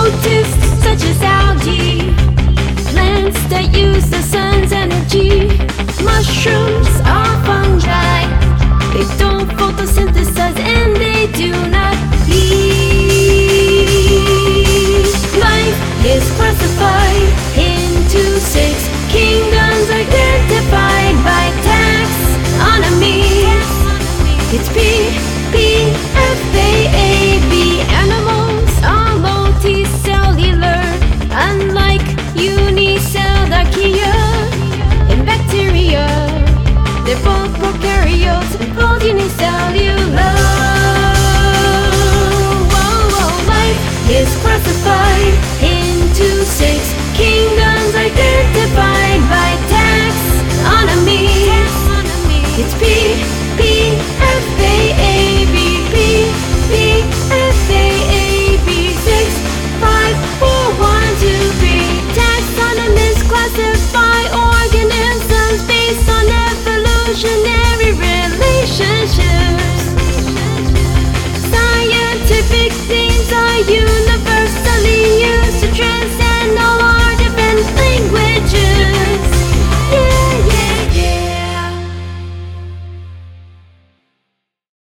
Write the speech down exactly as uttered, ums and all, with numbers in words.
noticed, such as algae, plants that use the sun's energy. Mushrooms are fungi. They don't photosynthesize and they do not bleed. Life is classified into six kingdoms, identified by taxonomy. It's P, P, F, A, A, B. Animals are multicellular, unlike unicellular archaea and bacteria. They're both prokaryotes and both unicellular. Whoa, whoa, life is